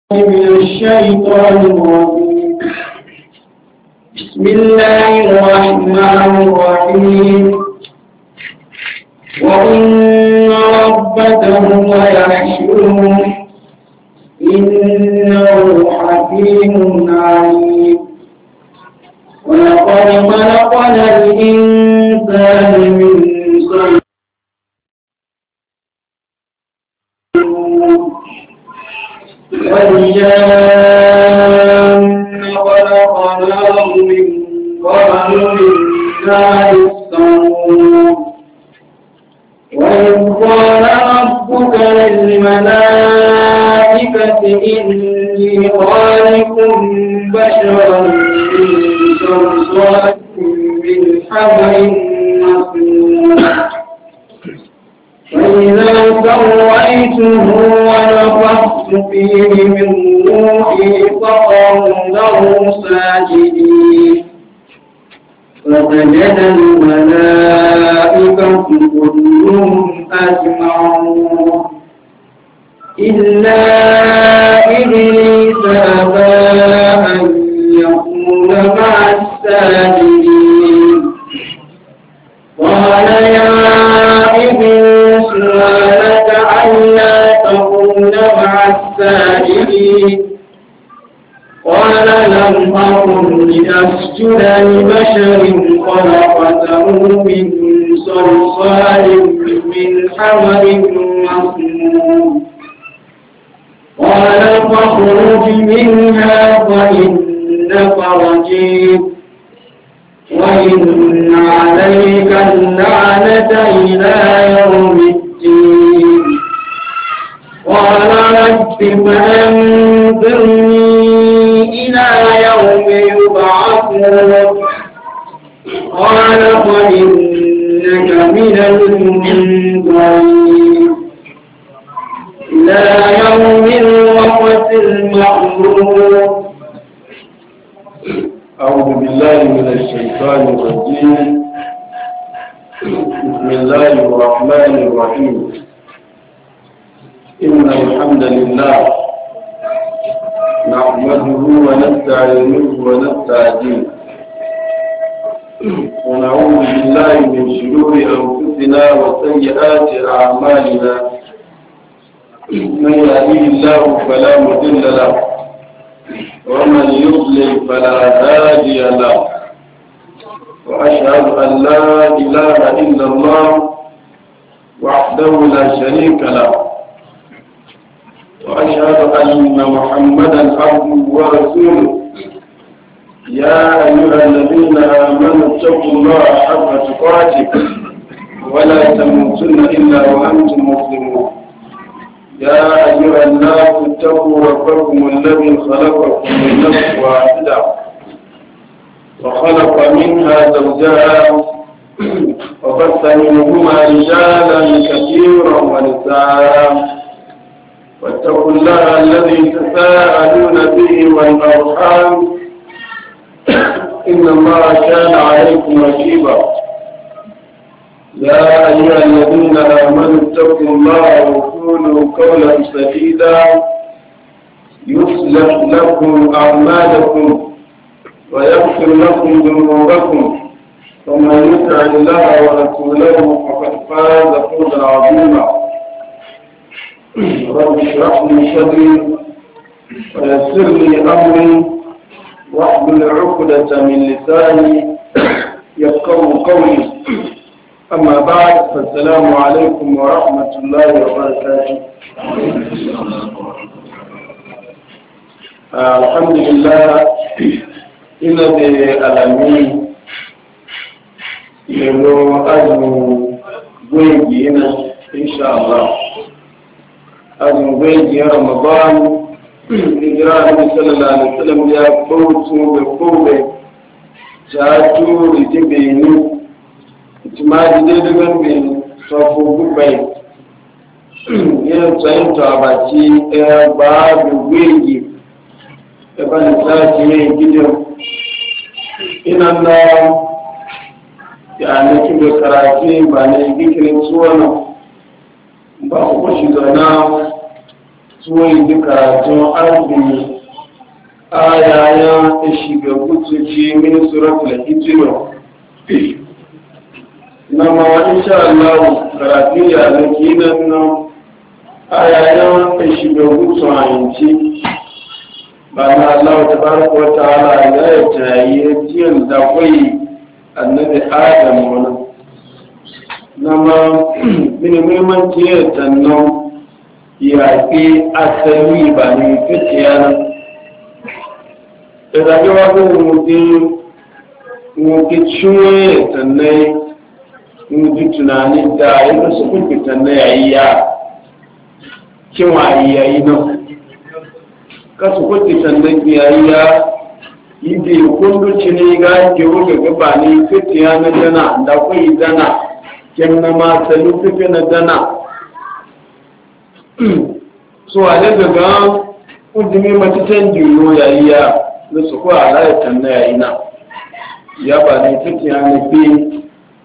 من الشيطان الرجيم. بسم الله الرحمن الرحيم. وإن ربك هو يحشرهم إنه حكيم عليم. ولقد خلقنا الإنسان من صلصال والجان خلقناه من قبل من نار السموم. وإذ قال ربك للملائكة إني خالق بشرا من صلصال من حمأ مسنون. فإذا سويته ونفخت فيه من روحي فقعوا له ساجدين. فسجد الملائكة كلهم أجمعون إلا إبليس أبى أن يكون مع الساجدين. قال يا إبليس ما لك ألا تكون مع الساجدين؟ قال لم أكن لأسجد لبشر خلقته من صلصال من حمأ مسنون. قال فاخرج منها فإنك رجيم وإن عليك اللعنة إلى يوم الدين. قال رب فأنظرني إلى يوم يبعثون. قال فإنك من المنظرين إلى يوم الوقت المعلوم. أعوذ بالله من الشيطان الرجيم. بسم الله الرحمن الرحيم. إن الحمد لله نحمده ونستعينه ونستهديه ونعوذ بالله من شرور أنفسنا وسيئات أعمالنا. من يهديه الله فلا مضل له ومن يضلل فلا هادي له. وأشهد أن لا إله إلا الله وحده لا شريك له. وأشهد أن محمدا عبده ورسوله. يا أيها الذين آمنوا اتقوا الله حق تقاته ولا تموتن إلا وأنتم مسلمون. يا أيها الناس اتقوا ربكم الذي خلقكم من نفس واحدة وخلق منها زوجها وبث منهما رجالا كثيرا ونساء. واتقوا الله الذي تساءلون به والأرحام إن الله كان عليكم رقيبا. يا أيها الذين آمنوا اتقوا الله وقولوا قولا سديدا يصلح لكم أعمالكم ويغفر لكم ذنوبكم ومن يطع الله ورسوله فقد فاز فوزا عظيما. رب اشرح لي صدري ويسر لي أمري واحلل عقدة من لساني يفقهوا قولي. أما بعد فالسلام عليكم ورحمة الله وبركاته. الحمد لله إن بالألمين يلو أجل بيجينا إن شاء الله. أجل بيجي رمضان إجراء النبي صلى الله عليه وسلم يا قوت بقوة جاتوا لتبيني ìtìmáàdì déédéé gbẹ̀ngbẹ̀ sọ fún gbígbẹ̀ yẹn sẹ́yìn tó àbàtì ẹgbà gbogbo èyí ẹgbà ní sáàtì yẹn gidi iná lọ yàrá kí ló kàràkì ìbànú ìgbìkiri tí wọn nà bá kókó ṣùgbọ́n náà suwai duka tun arziki ayayen shiga gutuci min suratul hijira na ma insha Allah karatu ya zaki nan ayayen shiga gutu a yanci ba na Allah tabaraka wa ta'ala ya tayi jiyan da kwai annabi Adam wannan na ma min muhimmanci ya tanno ya fi asali ba ne fitiya ìdájọ́ wá fún wọn kí ciwo tannai ji tunani da yadda su kuka tannai a yi ya kinwa a yi yayi nan ka su kuka tannai ya yi ya yi da yi kunduci ne ga ke wuga gaba ne fitiya na dana da kwai dana kyan na masali fifi na dana so a daga ga kudumi matutan jiro ya yi ya da su kuwa alayatan na yayi na ya ba ne take ya nufi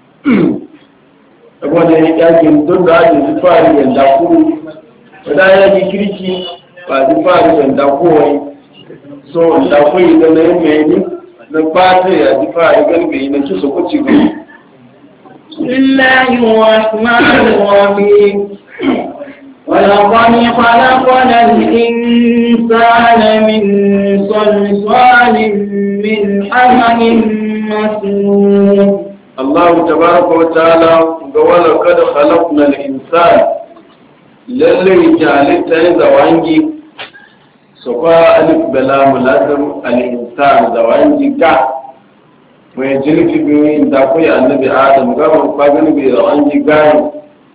wanda ya yakin don da ake ji fari yanda kuru wadda ya yi kirki ba ji fari yanda kowai so da kuwa da na yi mai ni na fata ya ji fari galbe na kisa kuci ga Bismillahi rahmani rahim ولقد خلقنا الإنسان من صلصال من حمأ مسنون الله تبارك وتعالى ولقد خلقنا الإنسان للي جعلته زوانجي سوى ألف بلا ملازم الإنسان زوانجي كا ويجري في بيوين داكوية النبي آدم قام فاقن بزوانجي كا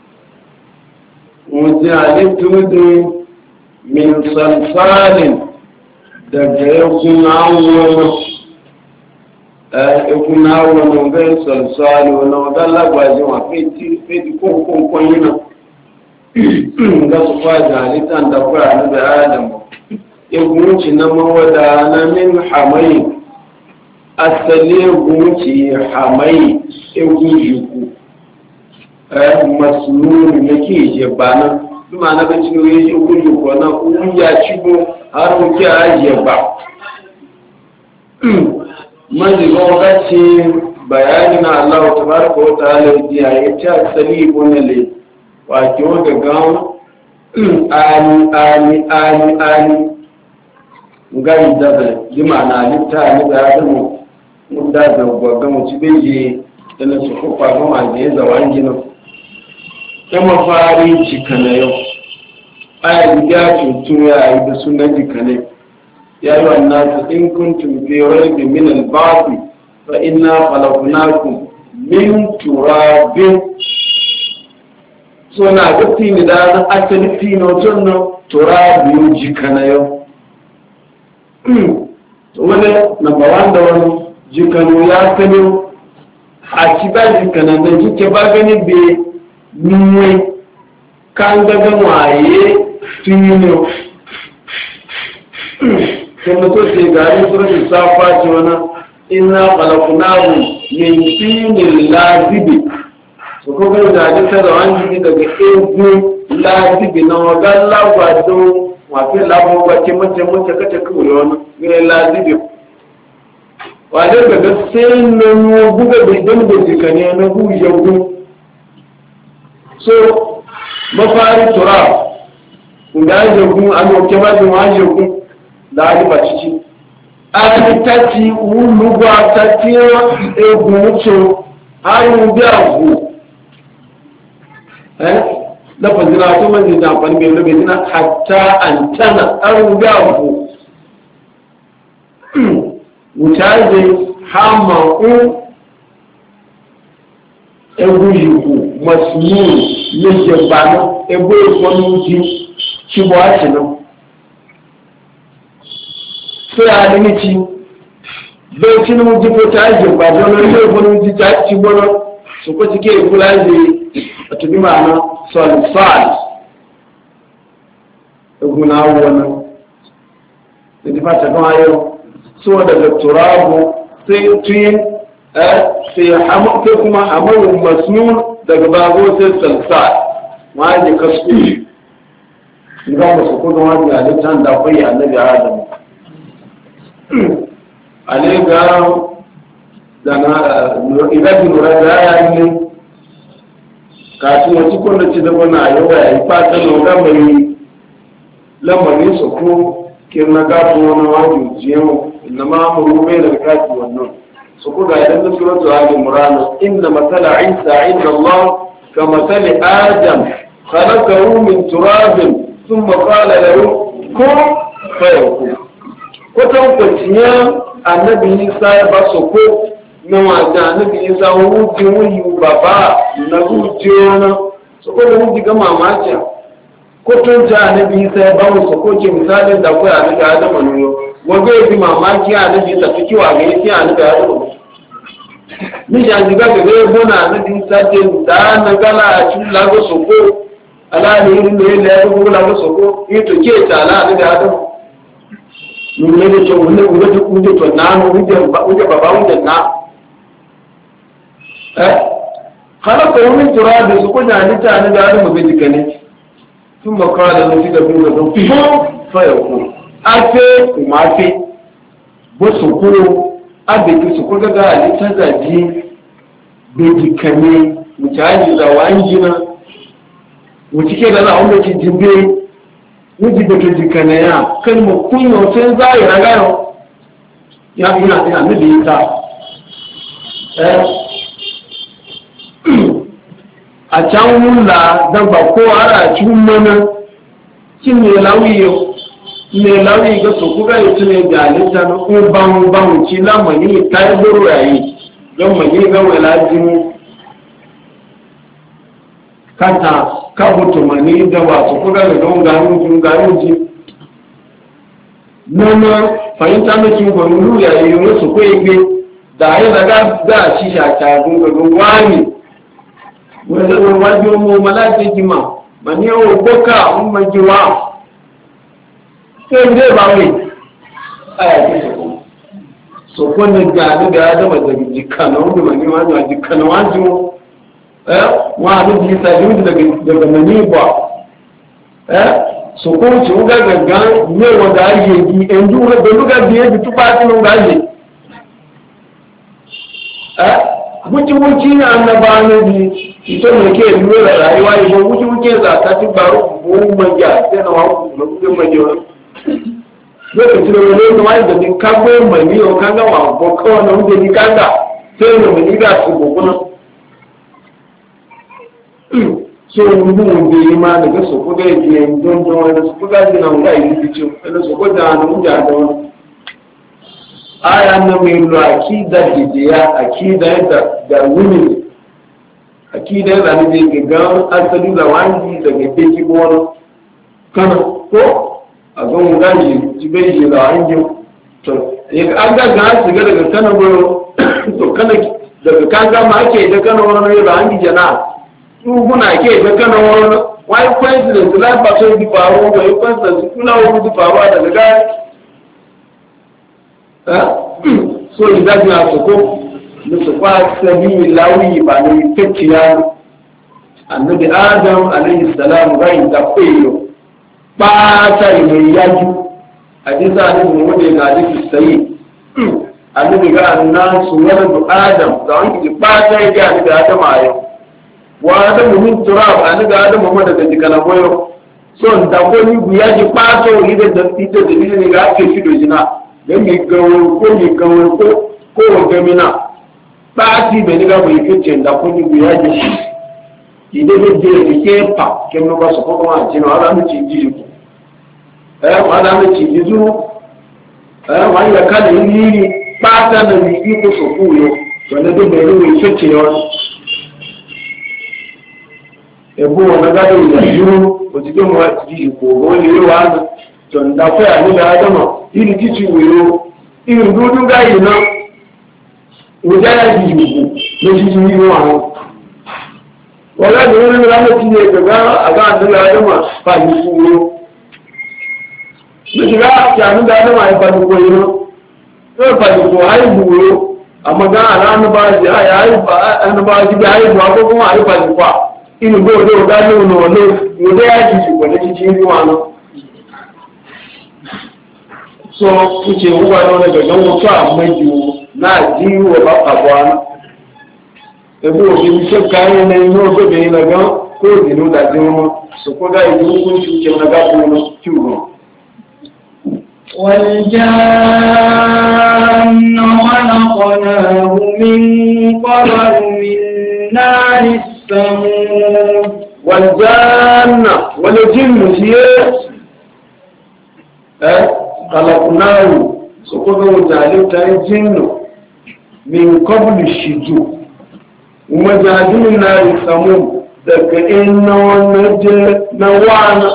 وجعلته من صلصال daga ekunawo na ngai salsali na wadala gwaji wa feti kokon yina ga su faja halittar da kwa na da adam egunci na mawada na min hamai asali egunci hamai egunjiku masnun yake je bana duma na ga cikin yaji egunjiku na uya cibo har muke ajiye ba manziga wakati bayani na Allah tabaraka wa ta'ala ya ce asali bonale wa ki wanga gawo ani ngai da jima na litta ni da adamu mun da gwaga mu ci beje dan su ko fa ma da zawangi no kuma fari cikana yau ayi ga tutu ya yi da sunan jikane يا أيها الناس إن كنتم في ريب من البعث فإنا خلقناكم من تراب suna gafi ne da na asali fino tunno turabi jikana yau wani number one da wani jikano ya sani a ci ba jikana da jike ba gani be nuwe kan gaga waye fino kuma to ce gari suratul safa ce wana inna khalaqnahu min tinin lazibi so ko ga da ta da wani daga egu lazibi na wagan lagwado wa fi labo gwace mace kace kawai wani ne lazibi wa da daga sai nan buga da dan da jikane na bu yagu so mafari turab kun da yagu an ko ke ba da yagu láàrí bàtítí àtìtàtì wúlúgbà tàtí egun tó àrùn bí àwò lafazina tó mọ́ ìdíjà àpàní bẹ̀rẹ̀ lóbi ìdínà àtà àntánà àrùn bí àwò wùtáàzẹ̀ hàmà ń egun yìí mọ̀sùlùmí méje bàánú ẹgbẹ́ ìfọ́nú jí ṣíbọ̀ àti náà sai a limiti bai ci mu ji ko ta ji ba don ne ko mu ji ta ci bono su ko cike kula ji a tubi ma'ana sulfat guna wannan da ji fata don ayo so da turabu sai tuyin sai hamu ko kuma hamu masnun daga bago sai sulfat ma ji kasu ga su ko ga wani halittar da kwai annabi adam ale ga dana idan lura da ya yi kafin wata kwallo ci da wani a yau ya yi fata na lamari lamarin su ko kin na gafi wani wajen jiyan inna ma amuru bai da gafi wannan su ko ga idan da suratu ali murana inna masala isa inda allah ka masali adam khalaqahu min turabin thumma qala lahu kun fayakun ko tankwaciya annabi isa ya ba su ko na wata annabi isa wuce wuyi baba na wuce wani su ko da wuce ga mamaki ko tun ta annabi isa ya ba mu su ko ce misalin da kuwa annabi adama nuyo wanda ya fi mamaki annabi isa fi kiwa ga yake annabi adama ni ya jiga ga ga bona annabi isa ce da na gala a cikin lago su ko ala ne irin da ya yi ko lago su ko yi to ke ta ala annabi adama mun ne da cewa wannan gudu da kuje to na mu wuje baba wuje na خلقه من تراب سكون عنيتا عن العالم بذكني ثم قال نفيد بيوغا فيقول أفي وما في بسكو أبي سكو غا عنيتا زاجي بذكني متعاجي زوانجنا وتكي لنا عمك جنبي وجب بذكنيا كلمة كل وسين زاير أغايو يا نبي إيسا a can wula dabba ko ara cikin mana shi ne lauyi ga su kuka yi tune da halitta na ko ban ci lamani ta yi buru yayi don mani ga wala jini kanta ka mutu mani da wasu kuka da don garin ji nana fahimta na kin gwamnu yayi wasu ko igbe da ya daga da shi shaka gungun wani wanda wajen mu malaka jima mani o boka umma jiwa sai dai ba wai aya ce so ko ne ga ni da adama da jikana wanda mani ma da jikana wajo wa da ji sa ji daga mani ba so ko ci uga gaga ne wanda ake yi en du da luga biye da tuba tin uga yi wuce na annaba ne ita ne ke lura rayuwa ne ko wuce za ta ci baro ko manja sai na wawo da kuma manja lokacin da wani wani da din ka go mani o kan ga wa ko ko na wuce ni kanga sai ne mani ga su goguna so mun da yi ma daga su ko ga yi don da su ga ji na mu ga yi ci da su ko da mun ja da wani aya na mai lo akida jijiya akida da wuni akida da ne ke ga asali da wani daga teki bono kana ko a ga mun gaji jibe ji da wani to an ga su ga daga kana go to kana daga kanga ma ake da kana wani da an jana su guna ke da kana wani why president la ba so di faru why president kula wani di faru daga ga so ìdájọ́ àsòkò lóṣùpá sẹ́bí láwí ìbànú ìfẹ́kìyà ànábì adam alayhi salam ráyìn ìdàpọ̀ èèyàn pátá ìmọ̀ ìyájú àdísà àdísà wọ́n dẹ̀ gàdí fi sẹ́yìn ànábì ga àná sùnwọ́n adam zàwọn kìí pátá ìdí ànábì adam ààyè wọ́n adam min turab ànábì adam mọ́ daga jikana boyo so ìdàpọ̀ ní ìgbìyàjú pátá òyìn da ita da ní ga ake fi dojina don mi gawar ko wa gamina ɓati bai niga bai fice da kuni guya ji shi idan ya je da ke fa kem no ba su ko kuma ji no ala mu ci ji ku ala mu ci ji zu wa ya kada ni ɓata da ni ko so ku yo wanda da bai ruwa fice yo ebo na ga da yi ko ji ko mu ji ko wani yo wa don da ko ya ni da adama iri titi wero iri dudu gayi na ujaya ji yugo no ji ni wo awon wala de woni la mo ti ne ga aga da adama fa ni fuwo ni ga ya ni da adama ya fa ko yiro to fa ko ai buwo amma ga ala no ba ji ai ba an ba ji ai ba ko kuma ai fa ko iri go do ga no no no yo de ya ji ko ne ji ni wa no so kuce uwa ne daga gan wato a mai na ji wa ba abwana ebo obi se kai na ino go be na gan ko dinu da dinu so ko ga idu kun ci ke na ga ko no kiwo والجان خلقناه من قبل من نار السموم والجان والجن هي خلقناه سقطوا جعلت الجن من قبل الشجوع ومجادين النار السموم ذاك إنه نوانا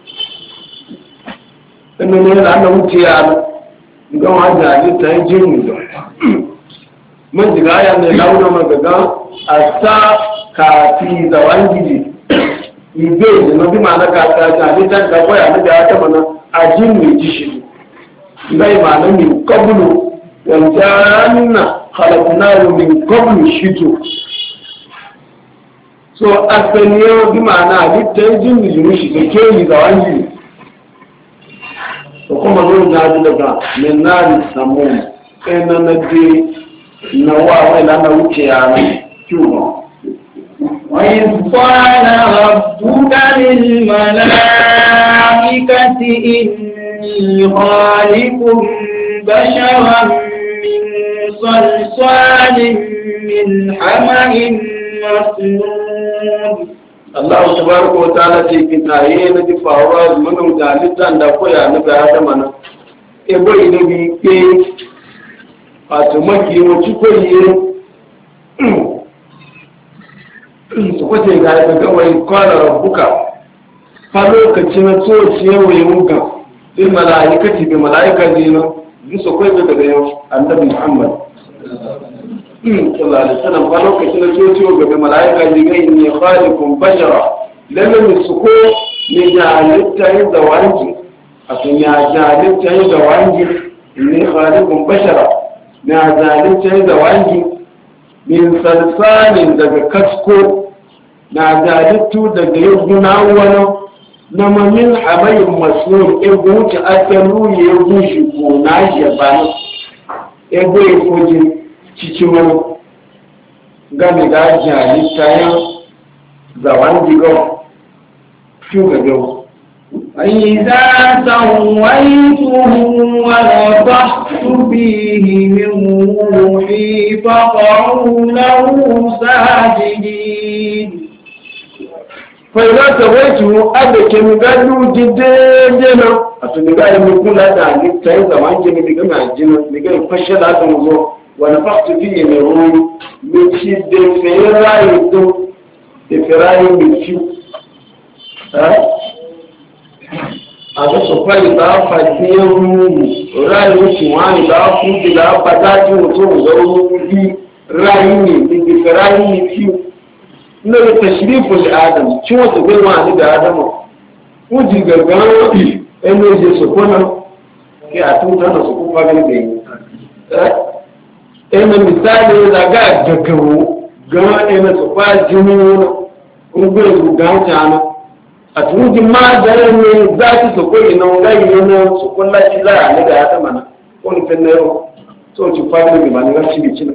إنه لأنه تيانا نقوم جعلت الجن من جغايا نلاونا مغاقا أسا كافي زوانجي ibeji na bi ma'ana ka ta halittar da kwaya na da ya taba na ajin mai ji shi bai ma'ana min kabulu wancanna halakunaru min kabulu shito so asaniyo bi ma'ana halittar jin mai shi da ke yi ga wani da kuma zo na ji daga min nari samun kai na je na wa wai na wuce ya na kiwo وإذ قال ربك للملائكة إني خالق بشرا من صلصال من حمأ مسنون Allah tabaraka wa ta'ala ce kitaye na ji faruwa mun da litan da koya na ga Adam na e boy ne bi ke wato maki mu ci koyi su kwace ga wai kwana rabbuka fa lokacin na tsoci yawo ya muka bil malaikati bi malaika dina musu kai daga yau annabi Muhammad sallallahu alaihi wasallam fa lokacin na tsoci yawo ga malaika dina inni khaliqun bashara lalle musuko ne jalita yin zawanji akan ya jalita yin zawanji inni khaliqun bashara na jalita yin zawanji min salsalin daga kasko na dalittu daga yaguna wani na mamin hamayin masu ego wuce asalu ya gushi ko na shi ba ego ya koji cikin wani gami ga jalita yan zawan digon shugaba فإذا سويته ونفخت فيه من روحي فقعوا له ساجدين فإذا سويته أبك مقالوا جدينا أتنقال من كل هذا عنك تايزا وانجي مدقى مع الجنة مدقى يفشل هذا الموضوع ونفخت فيه من روحي من شد فراي من شو àti sọ̀pá ìgbà fàtí ẹrù ráyé tí wọ́n ìgbà fún ìgbà pàtàkì tó wọ́n bí ráyé ní ìgbẹ̀fẹ̀ ráyé ní fíù lórí tẹ̀sírífò lè adam tí wọ́n tó gbé wọn àdígbà adamọ̀ wọ́n di gàgán ẹnu ẹ̀jẹ̀ sọ̀pọ̀ náà kí àtúntà náà sọ̀pọ̀ fagẹ́gẹ́ ẹnu misali ìlàgá gàgàwó gan ẹnu sọ̀pọ̀ àjẹmí wọn gbé ìlú gáńtà náà a turujin ma da ne za ki so koyi nan gai ne su kullaci za a ne da ya tama na ko ni fenne ro so ci fadi ne ba ne ga ci bicin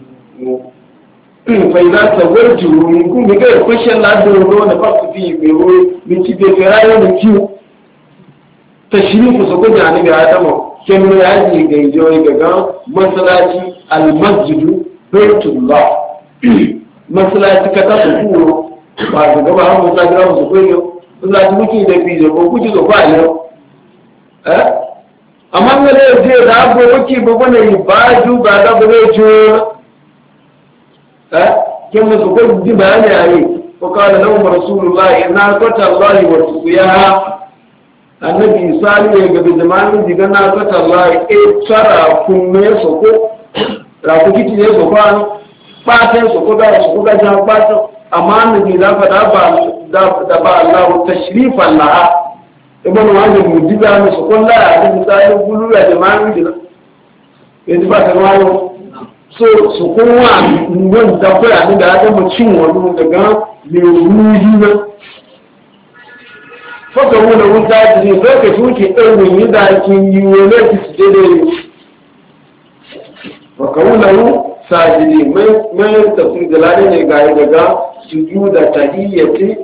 fa ida tawajju min kun ga ko shan la do do na fa fi be ro min ci be ferayo ne ci tashrifu so ko ja ne ga tama ken ne ya ji ga joyi ga masallaci al masjidu baitullah masallaci ka ta ko ba ga ba mu ta ga su koyi láti wíkì ìdẹ̀bí ìjọba ogójì tó bá yọ ẹ́ àmọ́ngẹ́lẹ́ èdè ìdáàbò wíkì gbogbo ní ìbájú bàdá gbogbo ètò ẹ́ kí wọ́n sọ pé dìbà ní ààrẹ ọkàlẹ̀ náà mọ̀ sùúrù láì náà kọ́tà láì wọ̀ tùkú yá annabi isali ne ga bizamanin diga na kọ́tà láì é tsara kun ne soko rakukiti ne soko an pàtẹ́ soko dára soko gájá pàtẹ́ amma annabi da faɗa da ba Allah tashrifan laha ibn wani mujiza ne su kullu ya da misali gulu ya jama'i dina yanzu ba kan wayo so su kuma mun da koya ni da mu cin wani daga me ruhi na faka wuna wuta jiri faka tuke ɗaurin yi da kin yi wale ki su jere faka wuna wu sajiri mai tafi da lade ne ga daga su da tahiyyati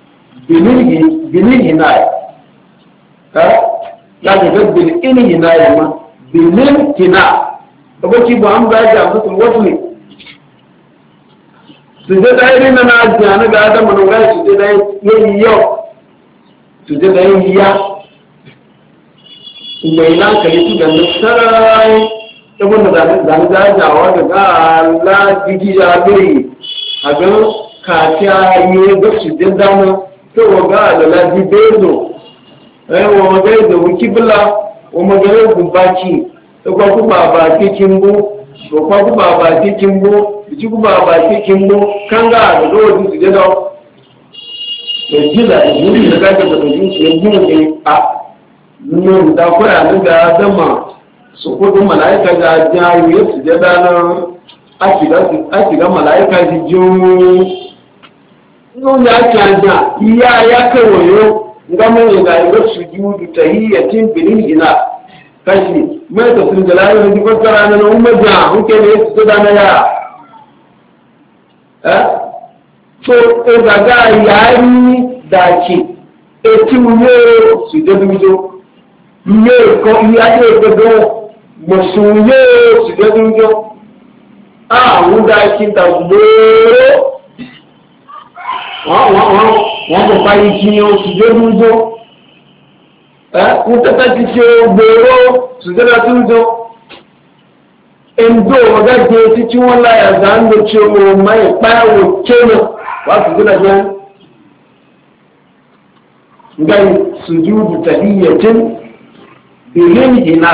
bilin hinayi ya daga bilin hinayi ma bilin hina aboki ba an ba ya mutum wasu ne su je da irin na ajiya na ga adam na wai su je da yayi yau su je da yayi ya mai nan kali su da nasarai da wanda da jawa da ga Allah gidi ya bai a ga ka ta yi da su je da mu to ga da la di bezo wa ga da wikibla wa magana gumbaki to ko kuma ba cikin bu to ko kuma ba cikin bu ji kuma ba cikin bu kanga da dole su je da jila yuri da gaga da dole su yi ne a nun da koya ne da dama su ko da malaika da jayu su je da nan a shiga malaika ji jiyo nun ya canja ya kawayo ngamu ga ga su judu tahiyyatin bilin ina kashi mai da sun jalala ne ko tsara na umma ja huke ne su da na ya so o daga yari da ke eti mu su da dujo ye ko ya de do mo su ye su da dujo mu da ki da gboro wọ́n kò fa ìkíni oṣù lórúdó ń tẹ́tẹ́ ti ṣe gbòòrò ṣùgbọ́n tó ń jọ ẹ̀ńdó ọ̀gá jẹ́ títí wọ́n láyà dá ń lò tí ó mọ̀ máa ìpáyàwó kéènà wá ṣùgbọ́n jẹ́ nga sujudu tahiyyatin bilin hina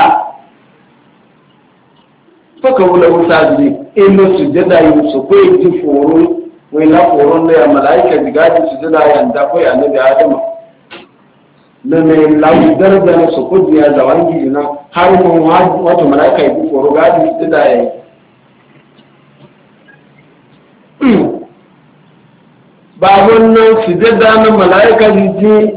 faka wula wuta zai ilo sujada yi su kwaye ji foro wai na foron da ya mala'ika jigaji su jira yanda ko ya nabi adama na mai laudar da su kudi ya zawan gidi na har mun wato mala'ika yi foro gadi su jira ya yi ba wannan su jira na mala'ika jiji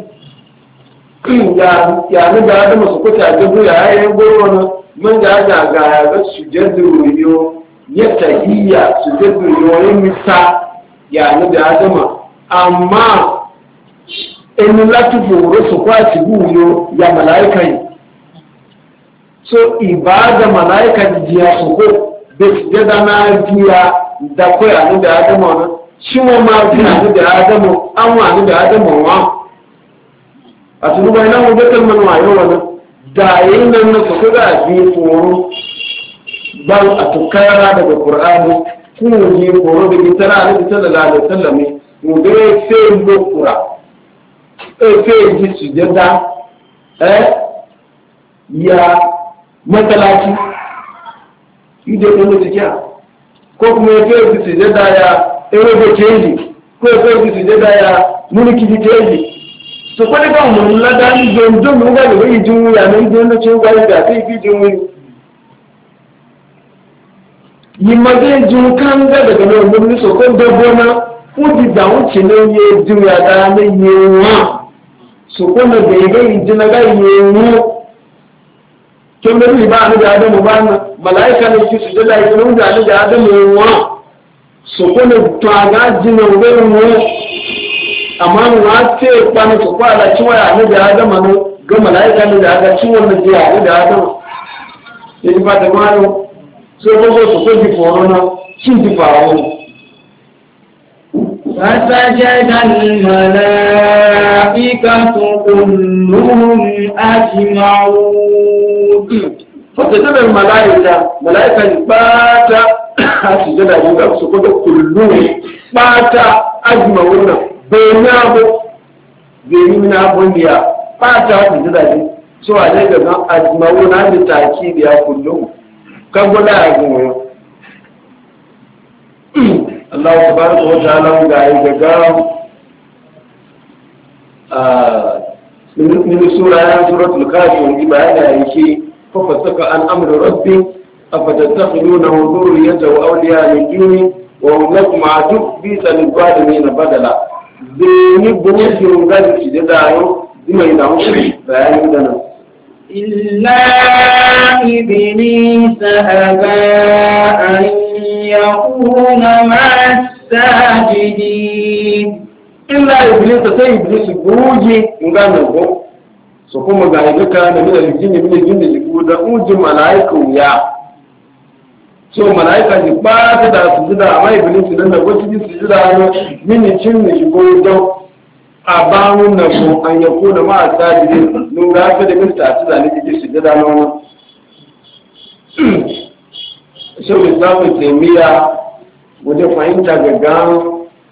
ya nabi adama su kuta gabu ya yi goro na mun ga ga su jira ya tahiyya su jira yin misa ya ni da adama amma in lati foro su kwaci buyo ya malaika yi so ibada malaika jiya su ko da su da na jiya da ko ya ni da adama na shi wa ma ya ni da adama an wa ni da adama wa a tunu bai nan da kalman wa yau wannan da yayin nan na su ga bi foro ban a tukara daga qur'ani kuma ne koro da gitara a nabi sallallahu alaihi wasallam mu da sai mu kura sai ji sujada ya matalaki idan da mutum ya ko kuma ya sai ji sujada ya ero da keji ko ya sai ji sujada ya mulki di keji to ko da mun lada ni don mun ga da yi jin ya nan don na ce ga da sai fi jin yi magana jin kan ga daga nan mun so ko dabona fuji da wuce ne ye juya da ne yewa so ko na da ga yi jina ga yewa kin da ba ni da adamu ba na malaika ne ki su da yi mun da ni da adamu yewa so ko na to ga jina ga mu amma mu wa ce kwani so ko ala ci waya ni da adamu ne ga malaika ne da ga ci wannan da ni da adamu yi ba da malo so gbogbo sọ̀kọ́ ti fọ̀rọ̀ náà kí n ti fà wọ́n. فسجد الملائكة كلهم أجمعون. فسجد الملائكة باتا سجد الملائكة سجد كلهم باتا أجمعون بيننا بنيا باتا سجد so a daga nan ajma'una da taki da ya kullum kan gwada a goyo Allah tabaraka wa ta'ala ga yi gaga min sura ya suratul kafir wani bayani yake fa fasaka an amru rabbi afatattakhidunahu dhurriyyatan wa awliya min duni wa hum lakum adu bi salil zalimin badala zeni bugu ga shi da dayo zima yi damu bayanin da nan إلا إبليس أبى أن يكون مع الساجدين إلا إبليس سي إبليس بوجي مغانا سكوما غايبك من الجن جبودا أوجي ملايكة ويا so malaika ji ba ta da sujuda amma iblis nan da wasu ji sujuda ne min cin ne shi ko don a bawun na ko an yako da ma sajidi nun ga ta da mista ta da ne ji sujuda na wannan so islamu taymiya wajen fahimta ga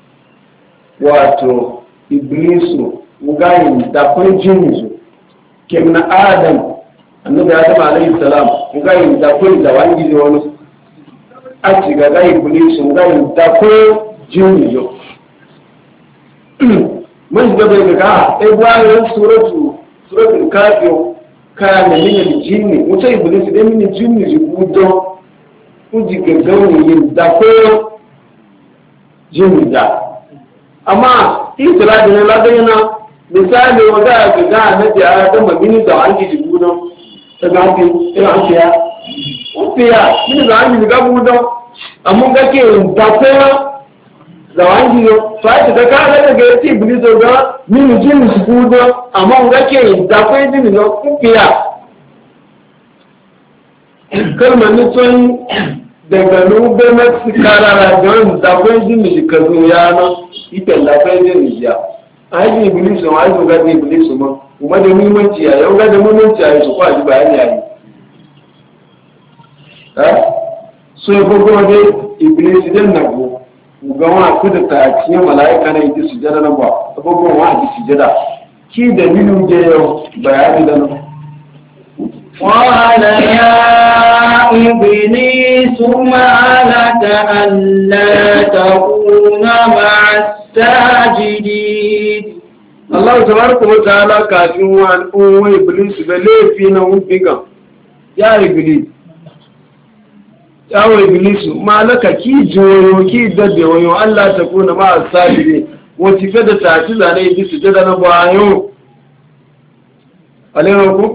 wato iblisu mugayin da kun jinsu kemna adam annabi adam alayhi salam mugayin da kun da wani wani a ci ga iblisu mugayin da kun jinsu mun ga bai ga bayan suratul kafiyo kana min al-jinni mutai iblisu da min jinni jibudo kuji gaggauni yin da kun jinni da amma itira da na ladana misali wanda ga ga na da ta magini da an ji gudun ta ga fi ina an fiya ufiya min da an ji ga gudun amma ga ke da ko da an ji fa ta ga ga ga ti iblis ga min jin su gudun amma ga ke da ko jin no ufiya kalmar ni tun daga nube masu karara don da ko jin shi ka zo ya na ita lafai ne rijiya a hajji ibilisu ma hajji gada ibilisu ma kuma da muhimmanci a yau gada muhimmanci a yi su kwaji bayani a yi so ya gogo dai ibilisu dan na go ga wa ku da ta ciye mala'ika na yi su jada na ba abubuwan wa ji su jada ki da ninu je yau bayani da nan قال يا إبليس ما لك ألا تكون مع الساجدين الله تبارك وتعالى كافين وان أمو إبليس بليفين وفقا يا إبليس يا إبليس ما لك كي جويو كي ددويو ألا تكون مع الساجدين وتفيد تعتيز عليه دي سجدنا بوايو عليكم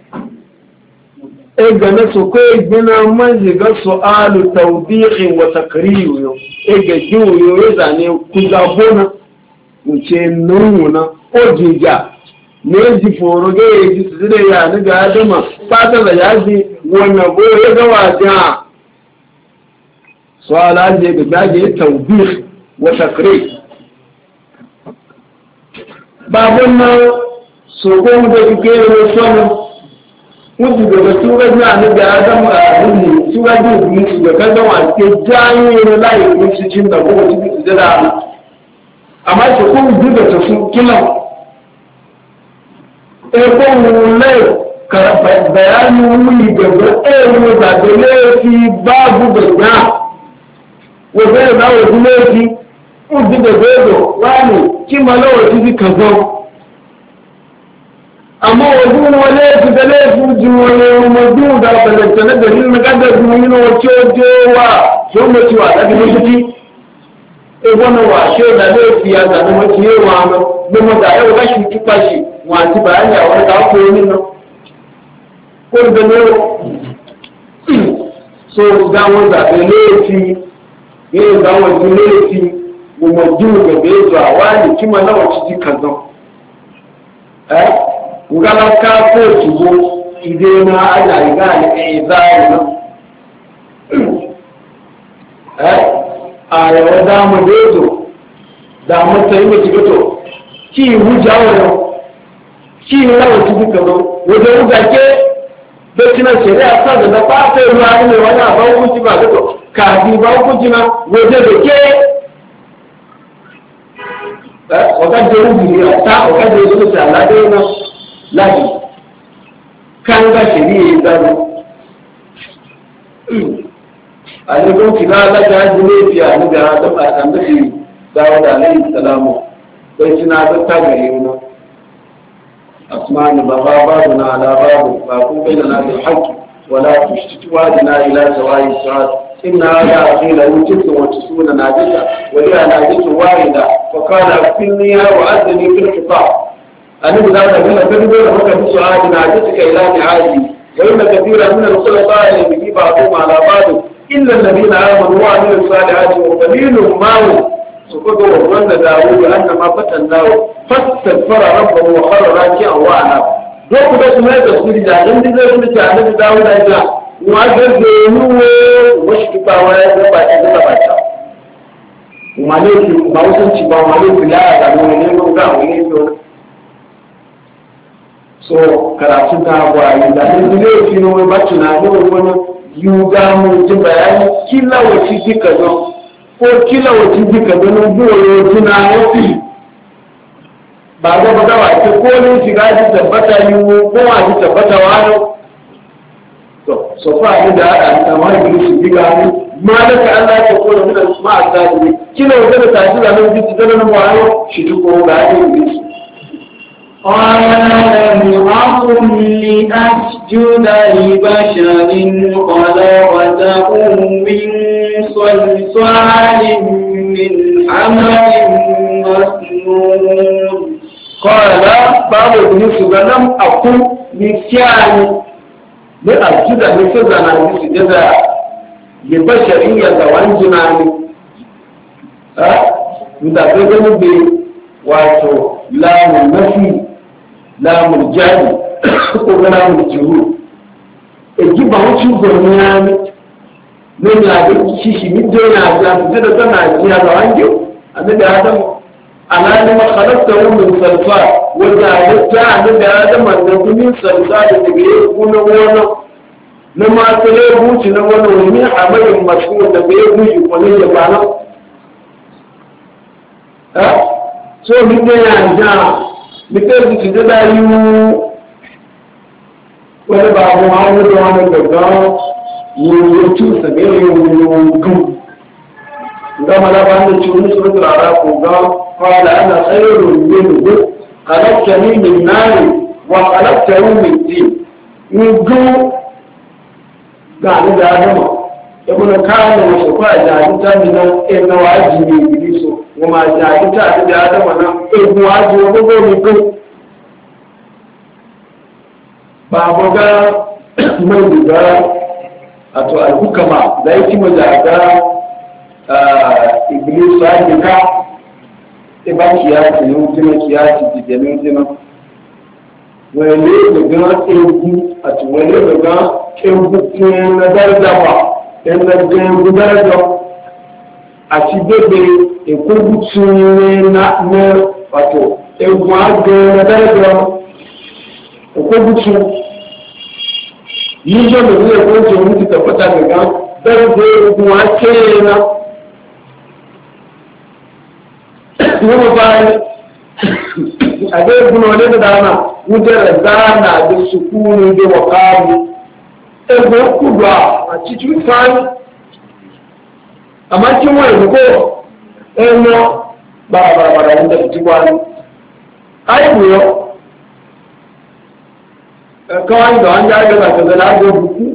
ga su kai gina majiga su'alu tawbihin wa takriyu ga jiwo ya zane ku zabona wuce nuna ojija ne ji foro ga ya ji su da ya ni ga adama fata da ya ji wannan go ya ga wajen su'ala je ga gaje tawbih wa takriyu babun nan so go da ke so wọ́n gbẹ̀gbẹ̀ tí wọ́n gbé àníbẹ̀ ádámù àdúgbò tí wọ́n gbé ìgbìmọ̀ tí wọ́n gbẹ̀gbẹ̀ wọn àti jáyé irun láì ní títí ń dàgbò wọ́n ti fi ti dẹ́ra àná. àmọ́ ìṣòkò ìgbìmọ̀ tó fún kílọ̀. epo wù lẹ́yìn bẹ̀yánú wù ìgbẹ̀gbẹ̀ èèwù ìgbàgbé léèfi báàbù gbẹ̀gbẹ̀ à. wọ́n bẹ̀rẹ̀ báwo sí léèfi wọ́n ti gbẹ̀gbẹ̀ èdò wáàlì kí mọ́lẹ́wọ̀ ti fi kàn gan. amma wajen wale su da laifin jiwone madu da balantane da yin magana zuwa wace jowa so mace wa da gina jiki e wannan washe da laifi ya zane mace yawa na kuma da yau rashin tuka shi wace bayani a wani kawo koyi nan ko da ne so ga wanda da laifi yin ga wanda laifi mu madu ga bezo a wani kima na wace jikan zan ngala ka ko tugo ide na ana riga ne izari no a yawa da mu dezo da mu tayi mu tigoto ki hujawo no ki lawo tigo no wajen hujake da kina shari'a sa da ba ta ruwa ne wani ba hukunci ba to ka bi ba hukunci ma waje da ke wakati da rubi ta wakati da su ta la dai no láti kánga ṣèrí ìdáná àdéhùn kìlá alága ajílé fi àníbi àádọ́ta àtàndéfì dáwọ́dà lẹ́yìn ìsàlámù pẹ̀lú sínú àádọ́ta gẹ̀rẹ́ wọn asmáàni bàbá báàbù náà alábáàbù bàbú bẹ́ẹ̀ náà lè hàkì wọlá tùṣtùwádìí náà ilá sàwáyé sàwáyé إن هذا أخير يجب وتسون ناجسة ولي ناجسة واحدة فقال أكفلنيها وأذني في الخطاب أن بذلك كما تقول مكة بسعاد عجزك إلى عادي وإن كثيرا من الخلفاء يبكي بعضهم على بعض إلا الذين آمنوا وعملوا الصالحات وقليل ما هم سقطوا وظن داود أن ما فتناه فاستغفر ربه وخر راكعا وأناب لو كنت ما تفسير جاهل دي زي ما كان داود أجا وأجل بينه وشكتا ويا ومالك ما وصلت با ومالك لا da mu ne mun ga wani to so karatu ta ba yi da ne fi no ba tunani wani yuga mu ji bayani kila wati dika don ko kila wati dika don goyo tunani ba ga ba wa ce ko ne shiga ji tabbata yi ko wa ji tabbata wani so fa ni da ta wani shi diga ne ما لك ألا تكون من الأسماء الثانية كلا وجد تعجيل عن الجيس دلنا معايا شتكوه بعد الجيس قال لم أقم لأسجد لبشر خلقته من صلصال من حمأ مسنون قال بعض الجيس لم أقم لسياني لأسجد لسجد عن الجيس جزاء لبشرية زوان جناني متفقين بواتو لام النفي لام الجاني ولام الجهود اجيب عنشو برنامج من يعجب شيشي مدين عجلان زيادة سنة عجلان زوان جو النبي آدم أنا لما خلقته من صلصال وجعلت النبي آدم أنه من صلصال تبيه يكون هو na masu laifuci na wani wani hamayin masu da bai guji wani ya bana so mike ya ja mike su ci da yi wani babu hannu da wani gaga yiwu tu sabi yiwu gun gama da ba da cikin su da ara ko ga fara ana khairun min gu khalaqtani min nar wa khalaqtahu min tin gu ga ni da adama ibn kana wa shafa da ta dinan in na wajibi biliso kuma da ta da adama nan ibn wajibi ko go ni ko ba boga mai da ato al-hukama da yake majaga iblis ya ka iban kiyasi ne mutum kiyasi da ne mutum wale da ga egu ato wale da ga egu na daraja ba en na egu daraja a ci bebe e kurbutu ne na wato egu aga na daraja e kurbutu yi da ne ko ce mutu tabbata daga daraja egu ake na yau bayan a dai guna wani da dama wujar zana da sukuni da wakari ego kudu a cikin fani amma kin wani ko eno ba wanda ci gwani ai buyo kawai da an jaga da ka zana da buku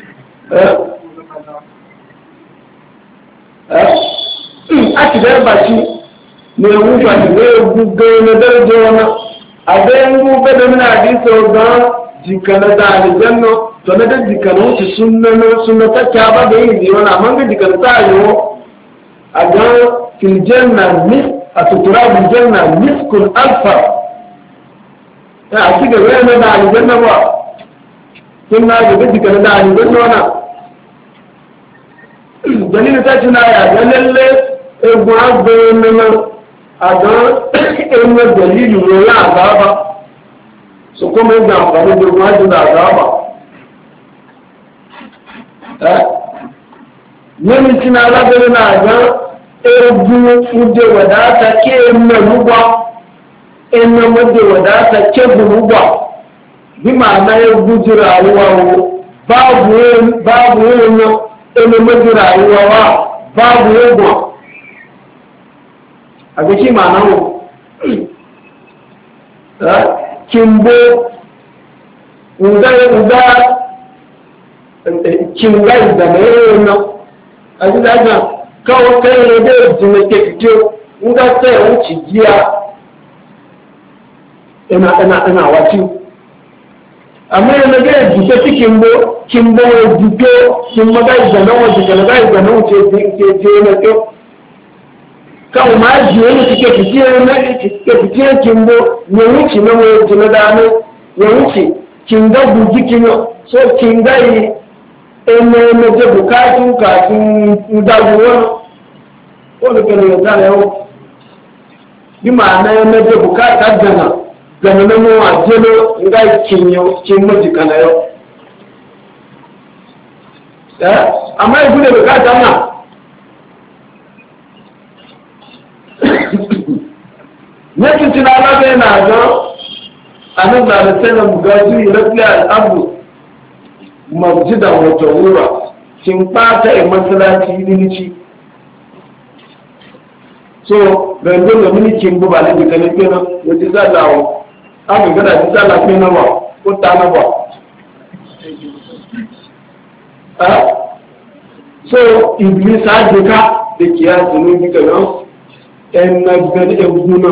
a ci da ba ci ne wufa ne gugu na daraja wani abin gugu da muna hadisa ga jikana da aljanna to na da jikana wuce sunna ta ba da yin ne wani amma ga jikana ta yi a ga fil janna mis a tutura bil janna miskul alfa a cikin wani da aljanna ba sun na ga jikana da aljanna wana dalilin ta ci na ya ga lalle ego agbe na aga enwe dalili were azaba so kuma yin amfani da wajen da azaba yami cina labari na aga egwu ude wadata ke emme rugwa emme mude wadata ke burugwa bi ma'ana egwu ji rayuwa wo babu yin emme mude rayuwa wa babu egwu a ga shi ma'ana wo kimbo kinga da mai yana a ji daga kawo kai ne da jini ke fito nga sai wuce giya ina wati amma yana ga jike cikin kimbo jike kin maga da nan waje da ga da nan ce na ke kan ma jiye ne kike fice kimbo ne wuce na waje na da ne ya wuce kin ga buji kin so kin ga yi ene je bukatun ka tun da ruwa ko da kana ya tare yau bi ma'ana yana je bukata gana na mu a jelo nga kinyo kin muji kana yau amma ibu da bukata na ne kin tuna la ga na ga anan da sai mu ga ji rabbi al-abu masjidan wa tawura kin fata a masallaci ni so gandun da mini kin bu ba ne kana kenan wajen zallawo an gada ti zalla pe na ba ko ta na ba so iblis ajika da kiyasu ne bi kana en na gani e guna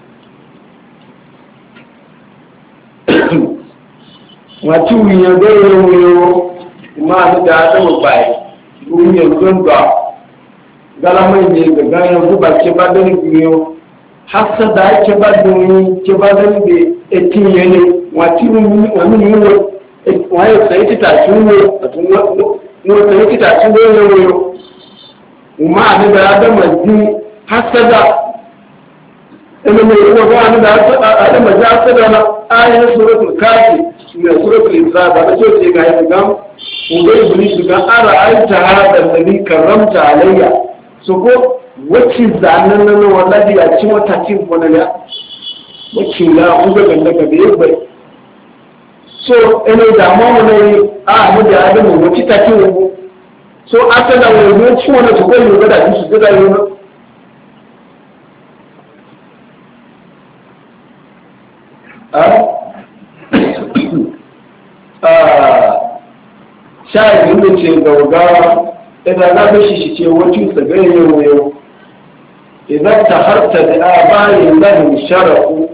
wati wiye do yo ma da da bai wiye gonda galamai ne ga gayan guba ke ba da biyo hasa da ake ba domin ke ba da be etin yene wati wani yiwo waye sai ti ta tuwo no sai ti ta tuwo yo umma da da maji hasada ina mai yiwo ga an da da maji hasada na ayatul suratul kafi ne suratul insa ba da ce ga yi gam ubai iblis ga ara aita hada alladhi karramta alayya so ko wacce zanen nan wallahi ya ci wata cin wani ya wacce la uga ganda ka bai bai so ina da mu ne a mu da adamu wacce ta ci wo so aka da wani ci wani to kai ga da su da yi sha'ibin da ce gaugawa idan na bashi shi ce wacin tsagaye yau idan ta harta da abayin lahim sharafu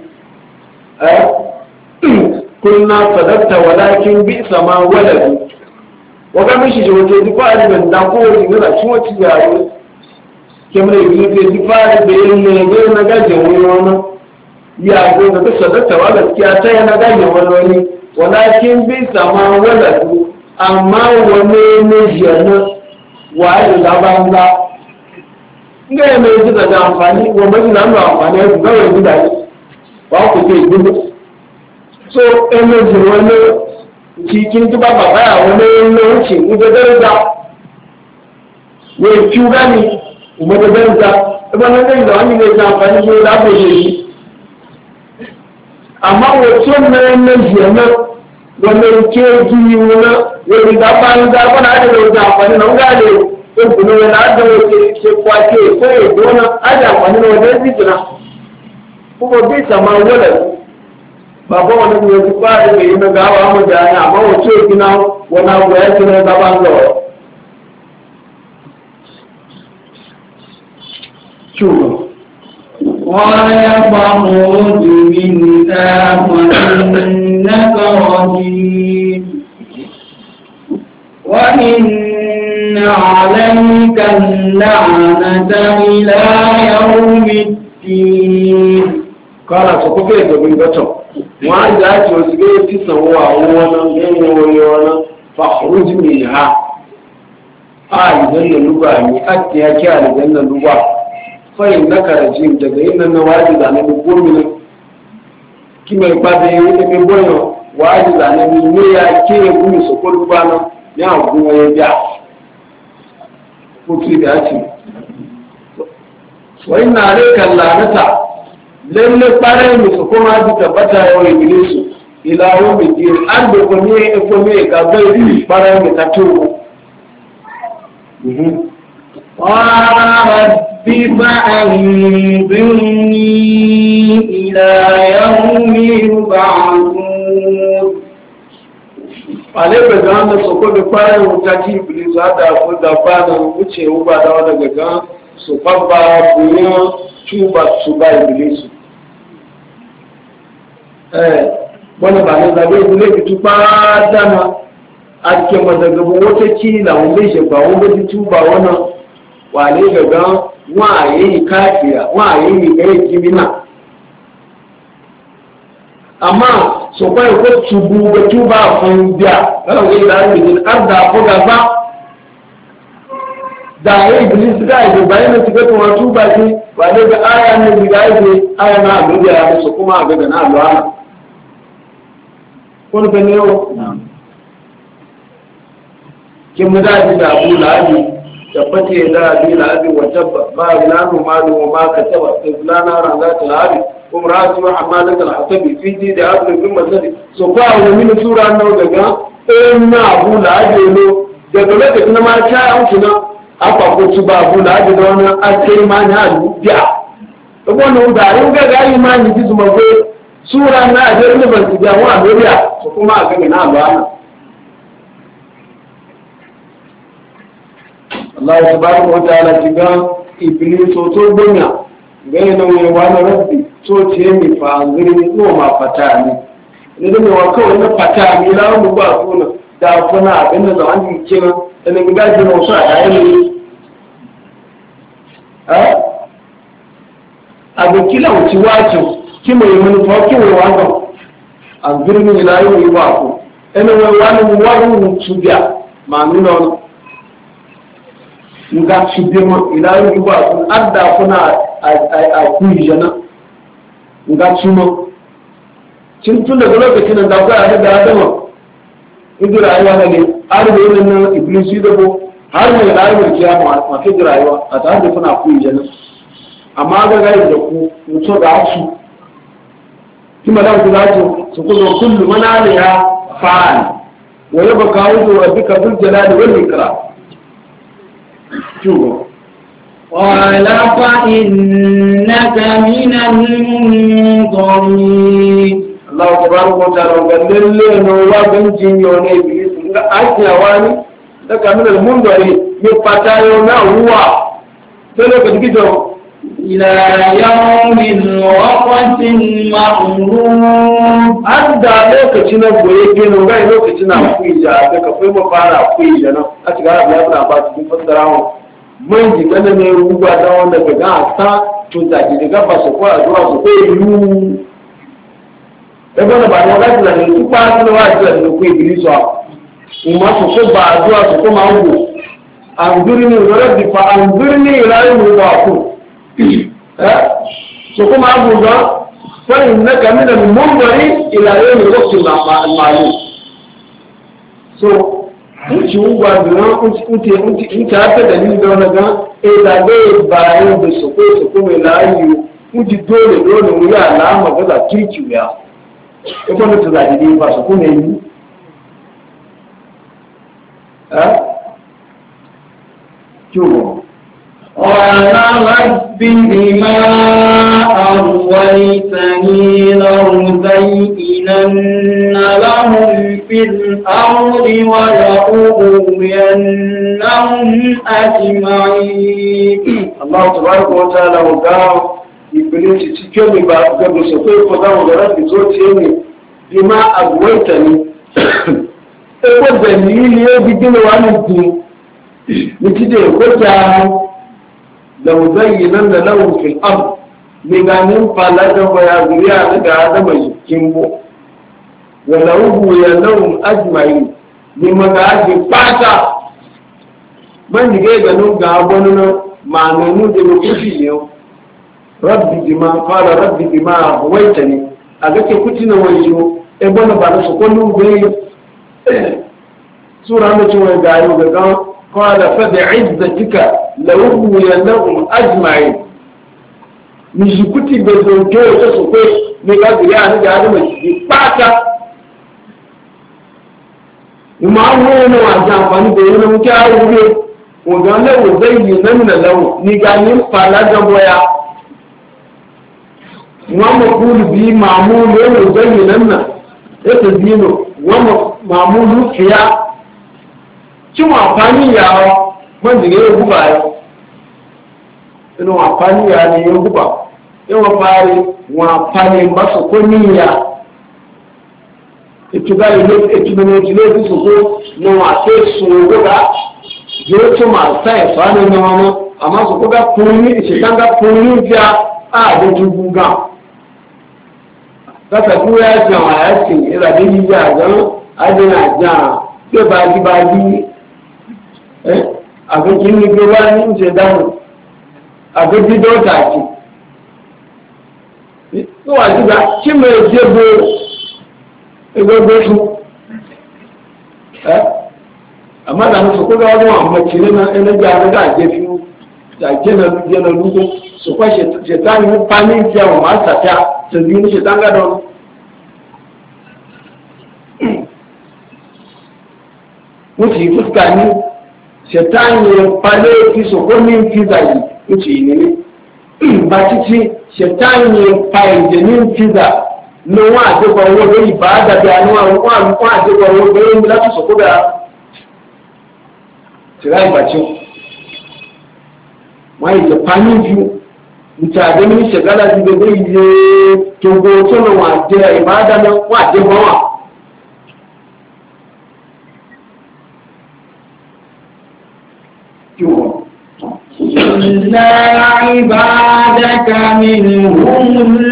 kunna sadakta walakin bi sama waladu waga mishi ce wace duk fa'ari ban da ko wani yana cin wacce yaro kemre yi ke duk fa'ari da yin ne ga na gaje wani ya go da sadakta wala gaskiya ta yana gaje wani walakin bi sama waladu amma wani ne jiyana waye da banza nga ya mai ji da amfani wa mai na nuna amfani ya ga wani da ba ku ke gudu so energy wani cikin tuba ba baya wani lauci uga daraja wai fiu gani kuma da daraja kuma nan gani da wani mai amfani ko da ko shi amma wato na energy na wannan ke ji wani da banza ba na da wani amfani na ngale ko kuma wani da wani ke kwake ko ya gona aje amfani na wannan zikina kuma bai sama wala ba ba wani ne ji ba da yi na gawa mu da ya amma wato kina wani abu ya kina da banza chuo ويخرج منها فإنك رجيم وإن عليك اللعنة إلى يوم الدين قال سكوكي من بطن وعن ذات وسيلة سوى وانا فاخرج منها الجنة لباني أتيا كان الجنة لباني fa'in na karajin daga yin nan na waji zane da gominin ki mai bada yi ebe boyo waji zane ne ya ke gumi su kudu bana ya guwa ya biya kuki da ce wa ina rekan lanata lalle kwarai musu kuma ji tabbata yau ibilisu ila wani biyu an da kome ga bai kwarai mai tattobo قال رب فأنظرني إلى يوم يبعثون عليه بجان da soko da fara wuta ki iblis hada ko da fara wuce uba da wanda gaga su fabba buya tuba su ba iblis wani ba ne zabe ku ne ki tuba dama ake madaga wata kila wanda shi ba wanda tuba wannan wale gaga waye kafiya waye gare kimina amma so kai ko tubu ga tuba fun biya kana ga da yin arda ko gaba da ya iblis da ya bayyana tuga to tuba shi wale ga aya ne ga aya na ga ya su kuma ga na Allah kun ga ne yo kin da Abu Lahabi tabbata ya da abi lahabi wa tabba ba lanu malu wa ma kataba izlana ran za ta lahabi umratu hamalat al-hatabi fi jidi abdu bin masadi so ba wa min sura nan daga inna abu lahabi no daga lokacin ma ta an kina aka ko ci ba abu lahabi da wannan akai ma na dubiya to wannan da yin ga gari ma ni ji zuma ko sura na da ne ban ji ga wa doriya so kuma a ga na Allah Allah subhanahu wa ta'ala tiga iblis to gonya gane nan wani wani rabbi to ce mi fa ngiri ko ma fata ne da wa kawai na fata ne la mu ba kuna da kuna abin da an yi kira da ne ga ji no sa da ne abu kila wuci wato kimo yi mun fa kimo wato an girmi la yi ba ko ene wani wani tubiya ma nuna nga shidima ila yi ba kun adda kuna a kujana nga cimo cin tun daga lokacin da ku a da adama idan rayuwa ne har da yin nan iblis da ko har mai rayuwar kiyama ma fi rayuwa a tare da kuna kujana amma ga gari da ku mutu da su kuma da ku zato su kullu kullu man alaiha fa'al wa yabqa wajhu rabbika dhul jalali wal ikram قال فإنك من المنظرين الله تبارك وتعالى قال لله وابن جنيون إبليس أجنواني لك من المنظرين يفتايونا هو سلوك تجده إلى يوم الوقت المعلوم أدى لوك تنا بويجين وغاي لوك تنا فويجا لك فوي مفارا فويجا أتغارب لابنا باتي بفتراهم من جيكنا نيروبا داون لك غاسا تزاكي لك باسوكوا أدوا سوكوا يلو ẹgbọ́n bàbá wọn láti lànà ìtúpá sínú wájú ẹ̀ lókè ìbílí sọ ìmọ̀ àsòkò bá àdúrà àsòkò máa ń wò àǹdúrí ní ìrọ̀lẹ́ ti fa àǹdúrí ní ìráyè mú wà kù sòkò máa ń wò gan fẹ́yìn mẹ́ka mílẹ̀ ní mọ́ngọ̀rí ìlàyé ní lókè màálù so ń ti ń wà gbìyàn ń ti àtẹ̀lẹ̀ ní ìdánwò gan ìdàgbé ìbàyẹ̀ ń bẹ sòkò mi láàyè ń ti dóòlè lónìí wíyà àlàámọ̀ gbọ́dọ̀ kíríkì wíyà ẹgbọ́n ní tó láti dé ipa sọ̀kún ní ẹ̀yí kí o wọ̀. ọ̀rọ̀ rabbi bima aghwaytani lanuzayyinanna lahum fil ardi wa la'ughwiyannahum ajma'in. Allah tabaraka wa ta'ala wa gawo ìpínlẹ̀ títí kí ó lè bá gbẹ̀gbẹ̀ sọ pé ìfọ̀dá wọn lọ́rọ̀ tí tó tí ó ní bí máa àgbọ̀ ìtẹ̀ni epo bẹ̀mí ilé ẹbí gbé wà ní gùn ní títí èkó tí a mú lọ́wọ́dọ́ yìí náà lọ́wọ́ fi ọ̀bù nígbà ní ń fa lájọ́bọ̀ ya gírí àdúgbà ádámà yìí kí ń bọ̀ wọ̀n lọ́wọ́ yẹn lọ́wọ́ ájùmáyì ní mọ̀gá ájì pátá mọ́nìgé ìgbẹ̀nú ga abọ́ nínú màánù ní demokúsì yẹn rabbi bima qala rabbi bima aghwaytani agake kutina wayo e bona ba so ko lu be sura ma ci wa ga yo ga qala fa bi'izzatika law yanahum ajma'in mi jikuti be do to so ko me ga ya ni ga ma ji pata ma wo no aja fa ni be no ki a wo wo ga le wo zai nan na lawo ni ga ni fala ga boya wọ́n kúrò bí màmúlù ẹ̀rọ zẹ́yìn lẹ́nà ètò dínú wọ́n màmúlù fìyà tí wọ́n àpáni ìyá ọ wọ́n dìde ogúbà ẹ̀ inú àpáni ìyá ni ogúbà ẹwọ́n parí wọ́n àpáni mbásọ̀kọ́ ní ìyá ìtura ilé ìtumọ̀ ìdílé ìdúsòkó ní wọn àti èsùn owó rà yóò tún máa sá ẹ̀fọ́ ní ọmọ wọn àmọ́ sòkó bá fún ní ìṣèkáńgá fún ní ìfíà àdójú gbùngà kásàkú yá sí àwọn àyàsì ìràdé yíyá àjọyọ̀ àdéhùn àjà tí ó bá yí àfikí ní gbé wá ní ìṣẹ̀dáhùn àfikí dọ́ọ̀tà àti tó wà síta kí mo ṣe bo egbogbo fún amma da musu kuga wani mamaci na energy a daga ake fi jake na lugu su kwa shetani mufani fiya wa masu tafiya su biyu shetan gadon wuce yi fuska ni shetani ya fale fi su komin fi zagi wuce yi ne ba cici shetani ya fa ìjẹni fi za ní wọn àdékọ̀ owó lórí ìbáadà bí i àwọn àdékọ̀ owó lórí láti sọ̀kọ́ bẹ̀rẹ̀ tìrá ìbàtí wọ́n ìjẹ̀ pàní ju ìtà àdémí ṣẹ̀gálà ti gbogbo ilé tógbó tó lọ wọn àdé ìbáadà náà wọ́n àdékọ̀ wọn. إلا عبادك منهم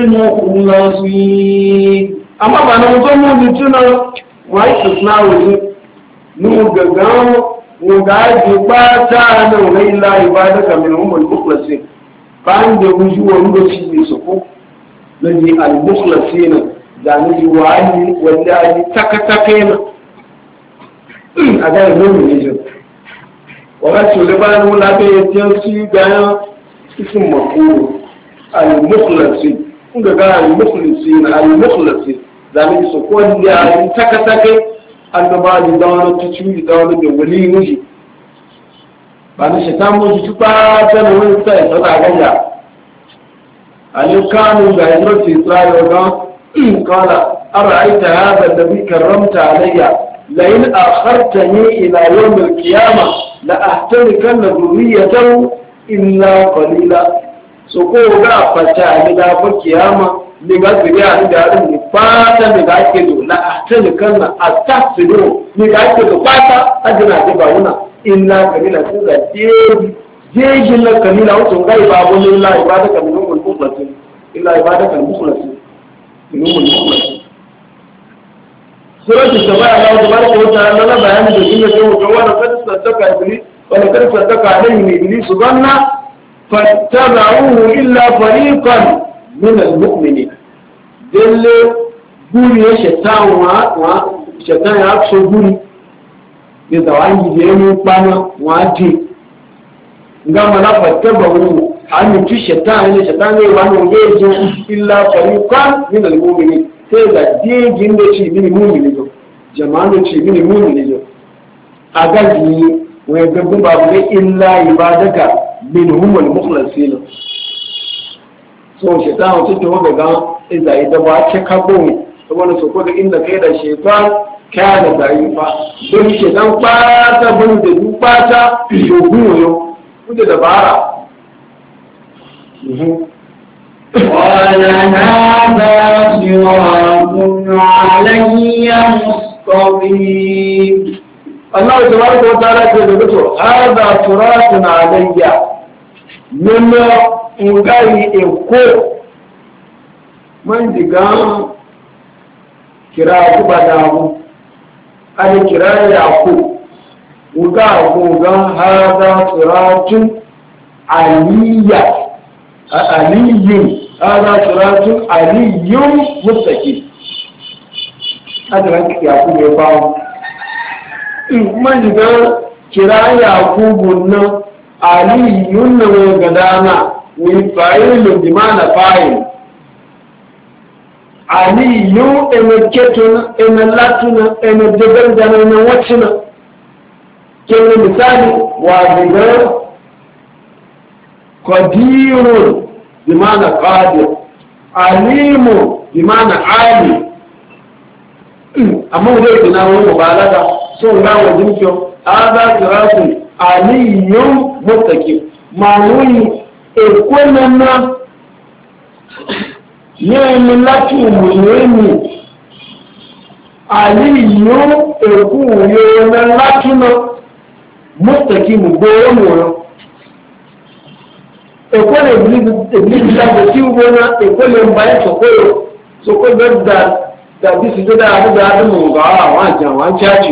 المخلصين أما بنا مطمئن لتنا وعيشتنا وزي نوغغان وغاجي باتانا وإلا عبادك منهم المخلصين فعند وجوه مدوشي بسكو نجي المخلصين دانجي وعلي والله تكتكين أغاية نومي نجو وغسل لبانه لا بيتنسي غاية اسم مفهوم المخلصين قال المخلصين ذلك سكون لي تكتك النبال دانا تشوي دانا بولي نجي بعد الشيطان موجود تباتا نوين ساي فتا غاية أليو كانوا غايرة إسرائيل قال أرأيت هذا الذي كرمت علي لئن أخرتني إلى يوم القيامة لأحتركن ذريته إلا قليلا سوكو غا فتا إلى القيامة لغا زريا إلى فاتا لغا كدو لأحتركن أستحسنو لغا كدو فاتا أجنا جباونا إلا قليلا سيزا جيجي لك قليلا وسنغا يبابون إلا عبادك منهم المخلصين إلا عبادك المخلصين منهم المخلصين سورة السماء الله تبارك وتعالى لنا بيان بجنة ولقد صدق عليهم إبليس ظنا فاتبعوه إلا فريقا من المؤمنين دل بوري شيطان يعكسو بوري يزوان يجيني بانا واجي ngama la fatabahu an ci shaitan ne wani yeje illa fariqan min al-mu'minin sai da digin da ci mini mu'mini jo jama'an ci mini mu'mini jo agaji wai gabu babu ne illa ibadaka minhum al-mukhlasin so shaitan wato to daga izai da ba ce kabo saboda so ko da inda kai da shaitan kana da yifa don shaitan fata bin da dubata yoguyo kuda dabara قال هذا صراط علي مستقيم الله تبارك وتعالى يقول هذا صراط علي مما نغاي إنكو من دقام كراء بداه أنا كراء يعقوب وقال هذا صراط علي هذا صراط علي مستقيم هذا رأيك يعقوب يباو من قال كراء يعقوب علي وقدانا وفاعل بمعنى فاعل علي إن كتنا إن لاتنا إن دبندنا إن واتنا كل مثال واجبان قدير بمعنى قادر عليم بمعنى عالم أما هو يقولنا هو مبالغة سوى الله وجمته هذا صراط علي مستقيم معنوي إكوننا يوم لكم مهمي aliyu eku yo na latuna mustaqimu goro mo ekole iblis da ti ubona ekole mbaye sokolo da bisi da mu ga wa chachi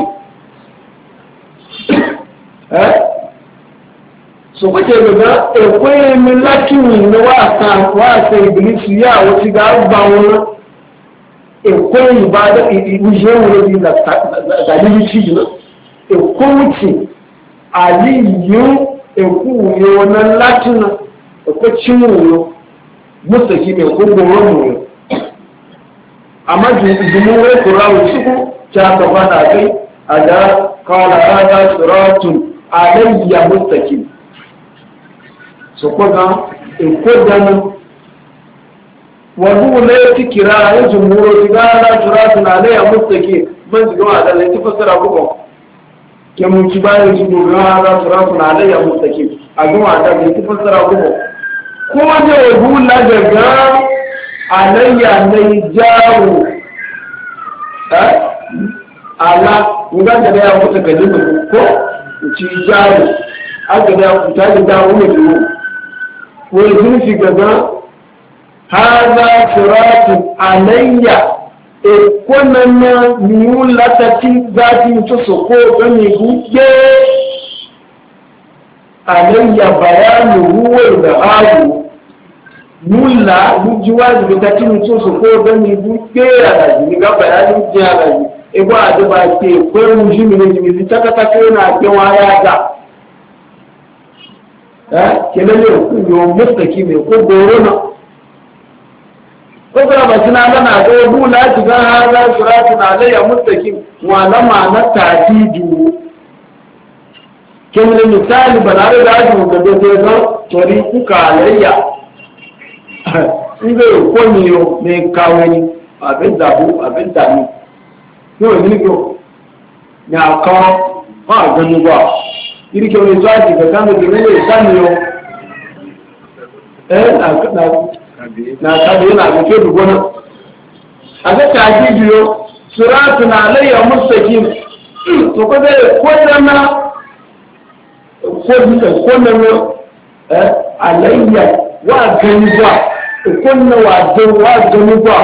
so ko ce ga ekole min latuna ni wa sa iblis ya wuci ga ba wona ekole ibada ije wona da ni ci na ekole aliyu eku yo na latuna ko cinwo mustaki mai kungoron mu amma jumuwar kurawu suku ta gaba da kai a da kawala hada suratun alayya mustaki so ko ga in ko dan wadu ne ti kira ya jumuwar tigara suratun alayya mustaki ban ji gama da ne ti fasara ko ke mun ci bayan jumuwar suratun alayya mustaki a gama da ne ti fasara ko ko da wula daga alayya mai jawo ala nga da ya kuta gani ko ci jawo aka da kuta da dawo ne ko yin fi gaga hada siratu alayya e konan na miula tati zati to soko gani guje alayya bayanu huwa da hadu mulla bujuwa da ta tin so so ko dan ni bu kera da ni ga bayani jiya da ni e ba da ba ke ko mu ji mi ta ka ta na ke waya da kenan ne ku yo mustaki me ko goro na ko ba tana bana go bula ji ga hada suratu alayya mustaki wa lama na tadidu kenan misali balare da ji ga da ga tori ku kalayya ibe ko ni yo me kawe ni abin dabu abin dami yo ni ko ya ko ha gani ba iri ke wani zaki ga kan da ne san yo na kabe na ga ke dugona aga ta ji biyo suratun alayya mustaqim to ko da ko dana ko nan alayya wa gani ba kunna wa gani ba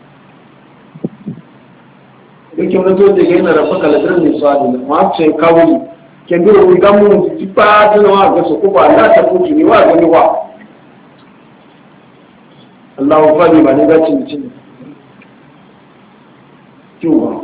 yake wani zo da yana rafa kaladar ne su adina ma ce kawai ke biro wani gamu ji ba ta wa ga su kuma na ta kuki ne wa gani ba Allah fadi ba ne gacin cin kiwa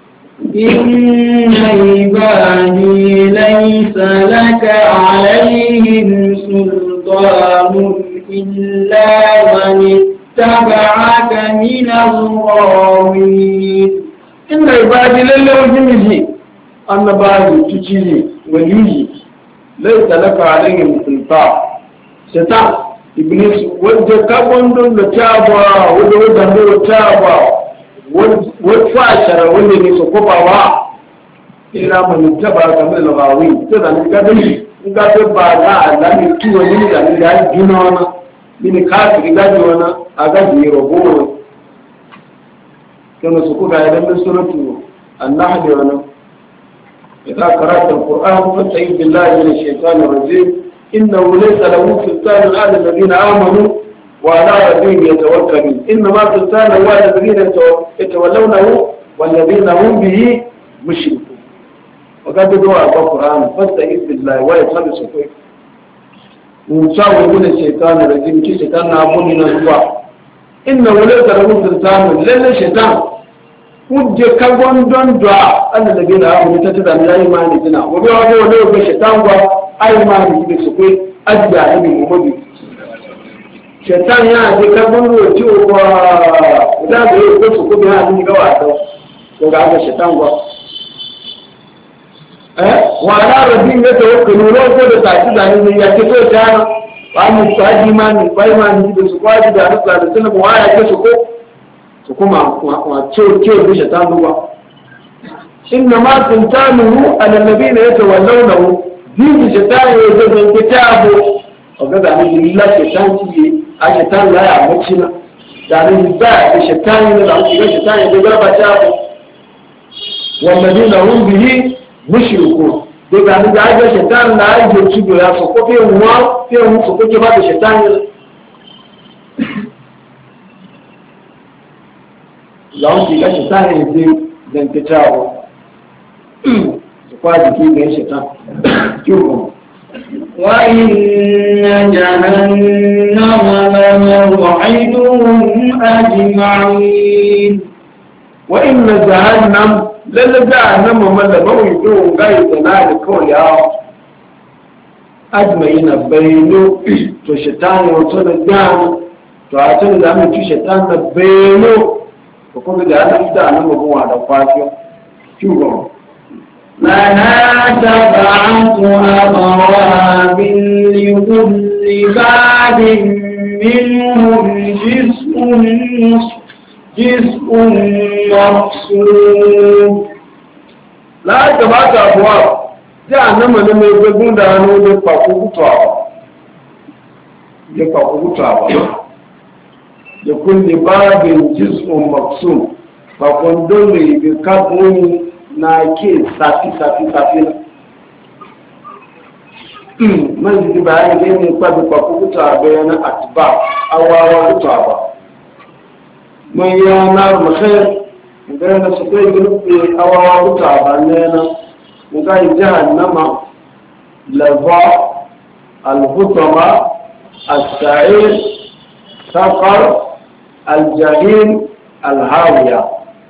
إن عبادي ليس لك عليهم سلطان إلا من اتبعك من الغاوين إن عبادي لله وجمه أن بعض تجيني وليه ليس لك عليهم سلطان شيطان إبليس وجهك وندم لتابع ودم لتابع والفاشر والذي سقطوا إلا من اتبعك من الغاوين كذا نقدر بعد ذلك كيو من ذلك جنونا من كافر جنونا أجد يربون كما سقط على من سورة النحل وانا إذا قرأت القرآن فاستعذ بالله من الشيطان الرجيم إنه ليس له سلطان على الذين آمنوا وعلى ربهم يتوكلون إنما سلطانه على الذين يتولونه والذين هم به مشركون وقد دعا القرآن فاستعذ بالله ويصلي سكوت ومساوي من الشيطان الرجيم كي شيطان نابون من الزوا إنه ليس له سلطان لأن الشيطان kuje kagon don du'a Allah da gina abu ta tada na imani dina wa biya go ne ga shaitan gwa ai imani da su kai ajiya ne Muhammadu shaitan ya je kagon ro ci ko da da ko su ko biya ni ga wato ko ga shaitan gwa wa ala rabbi ya tawakkalu ro ko da ta da ni ya ce to ta ba mu ta imani ba imani da su kwaji da Allah da sunan wa ya ce su ko su kuma ce bishe ta ruwa inna ma tuntanuhu alladhina yatawallawnahu bi shaytani yajin kitabu oga da ni lillahi shaytani a shaytan la ya mucina da ni ba shaytani da shi shaytani da garba ta والذين هم به مشركون daga ni da ga shaitan na aje cibo ya so ko fiye mu so ko ba da shaitan lawan ki ga shaitan ne zai dan ta tawo su kwaji ki ga shaitan kiwo wa inna jahannama maw'iduhum ajma'in wa inna jahannam lalle jahannama mallama wujuhum gai da kawai ya ajma'ina bayno to shaitan wato da jahannam to a tun da mu ci shaitan da bayno ko kuma da Allah da nan mu wa da kwafiyo kiwo لها سبعة أبواب لكل باب منهم جزء مقسوم لا سبعة أبواب جهنم لما يقولون ده أنه يفقوا لكل باب جزء مقسوم فكون دولي بكابون na ke safi man jiki bayan da yin kwabi kwakwuta bayanan atiba awawa kuta ba man yi na rumakayar bayanan su kai gurbe awawa kuta ba na yana muka yi jahannama lava alhutama al-sa'ir safar al-jahil al-hawiya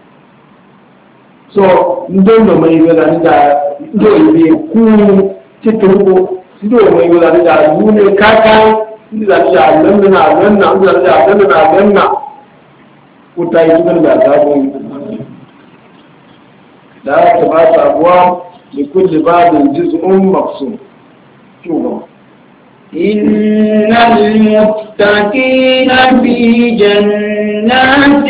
so ndondo mai wala da ndo ibe ku titugo ndo mai wala da yune kaka da da lanna utai tukan da gabo da ta ba ta abuwa li kulli babin juz'un maqsum shugo إن المتقين في جنات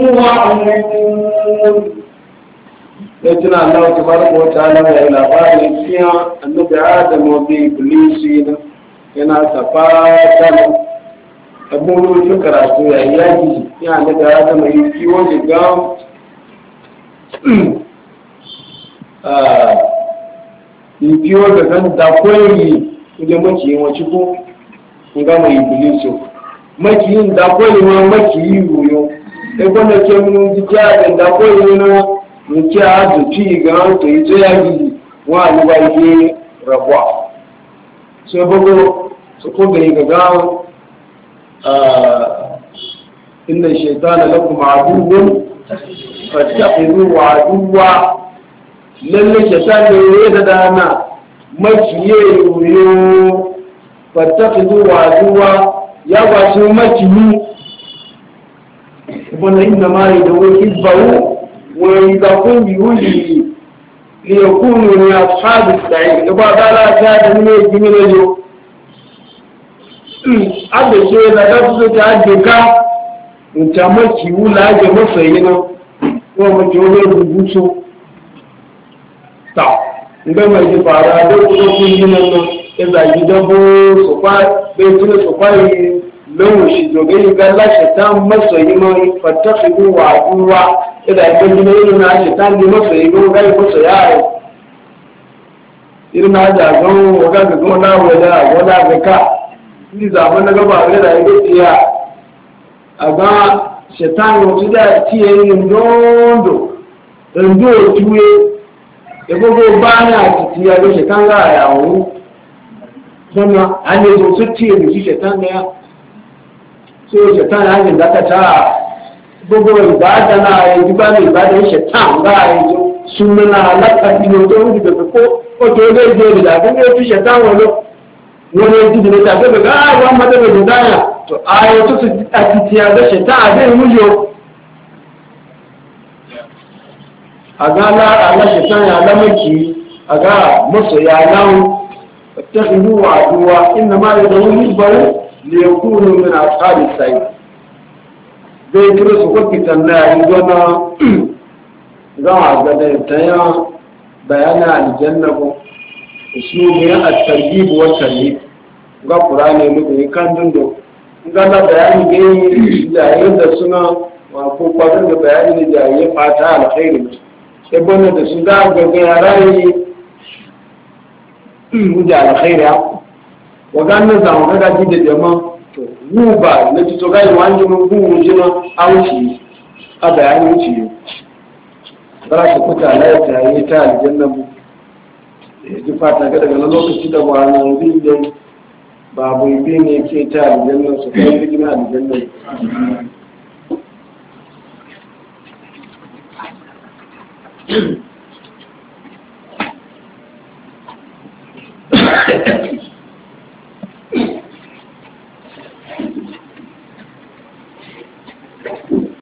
وعيون لكن الله تبارك وتعالى إلى باب فيها النبي آدم وبإبليس هنا تفاتل أقول فكرة يا ياجي يا النبي آدم يكيو لقام يكيو لقام دقوي إذا مكي وشكو ngama Iblisu makiyin da koyi ma makiyi yoyo e gona ke mun ji ja da koyi no nke a tutu ga to ito ya gi wa ni ba ke rabwa so bugo so ko ga ga inna shaytana lakum aduwwun fattakhidhu aduwwa lalle shaytan ne da dana makiye yoyo fattakhidhu aduwwa ya ba su makiyi wannan inna ma yadawu hibbahu وإذا كن يولي ليكونوا من أصحاب السعيد يبقى لا كاد من يجمل اليوم أبدا شيء لقد تعدك أنت مكي ولا جمسينا ومجولي ببوسو تا عندما يجب على ذلك يقولون إذا يجبوا صفاء بيتنا صفاء لو شدوغي قال لا شيطان مسينا فاتخذوا وعدوا إذا كنت نقول أن الشيطان بمصر قال مصر يا irin haja gan waga ga gona wala ga ka ni zaman na gaba ga da yake tiya aga shaitan yo tida tiye ni ndondo tuwe e gogo bana tiya ga shaitan ga yawo kuma an yi so tiye ni shaitan ya so shaitan ya ne da ta gbogbo ìbáadà náà ìdíbà ní ìbáadà ìṣẹ̀ tàn láàrin ìjọ súnmọ́ náà alákàtí ní ọjọ́ orí bẹ̀bẹ̀ kó ọjọ́ ilé ìjọ ìrìnà tó ní ojú ìṣẹ̀ táwọn lọ wọn ni ojú ìdílé tàbí bẹ̀bẹ̀ àwọn ọmọdé bẹ̀bẹ̀ dáyà tó ààrẹ tó ti àti ti àgbẹ̀ṣẹ̀ tá àdé ìlú yọ. àgá aláṣẹ táyà alámẹ́kì àgá mọ́sọ̀yà aláwọ̀ tẹ́kìlú àdúrà ìnàmá ìdánwò nígbàwó lè kúrò nínú àtàrí sáyé zai kira su kwafi tambaya in gona zama gada ta yi bayanin aljanna ko su ne a tarbibu wa tarbibu ga ƙurane muku kan dindo gana bayani ne da yadda suna ko kwadon da bayani ne da ya fata alkhairi ebola da su ga ga rai da alkhairi wa ganin zamu ga ji da jama'a to mu ba na to ga wani mun bu jina auci a bayanin ci bara shi kuta lafiya yi ta aljanna mu ji fata ga daga lokaci da ba na wuri da babu ibe ne ke ta aljanna su kai cikin aljanna